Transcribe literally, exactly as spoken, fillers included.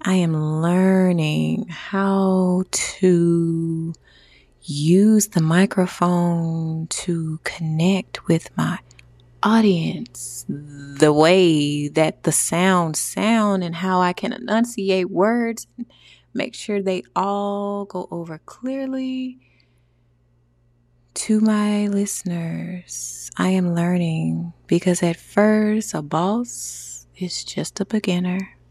I am learning how to use the microphone to connect with my audience, the way that the sounds sound and how I can enunciate words and make sure they all go over clearly to my listeners. I am learning because at first a boss is just a beginner.